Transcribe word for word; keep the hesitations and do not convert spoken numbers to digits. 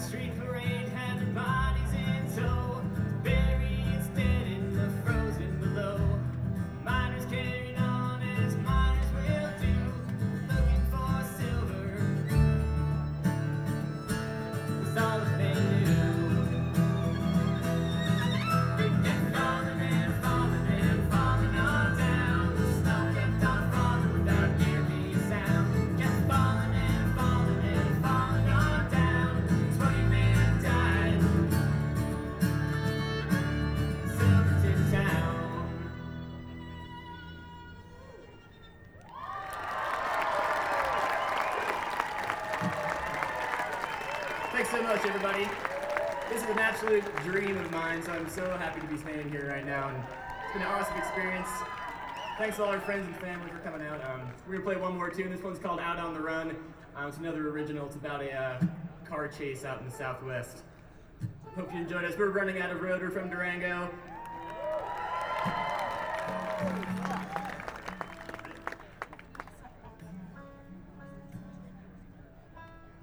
street parade had their bodies in tow, buried dead in the frozen below. Miners carried on as miners will do, looking for silver was all that they knew. They kept falling and falling and falling on down. The snow kept on falling without nearly a sound. Kept falling and falling and falling on down. Twenty men died. Silverton town. Thanks so much, everybody. This is an absolute dream of mine, so I'm so happy to be standing here right now, and it's been an awesome experience. Thanks to all our friends and family for coming out. Um, we're gonna play one more tune. This one's called Out on the Run. Um, it's another original. It's about a uh, car chase out in the Southwest. Hope you enjoyed us. We're running out of road. We're from Durango.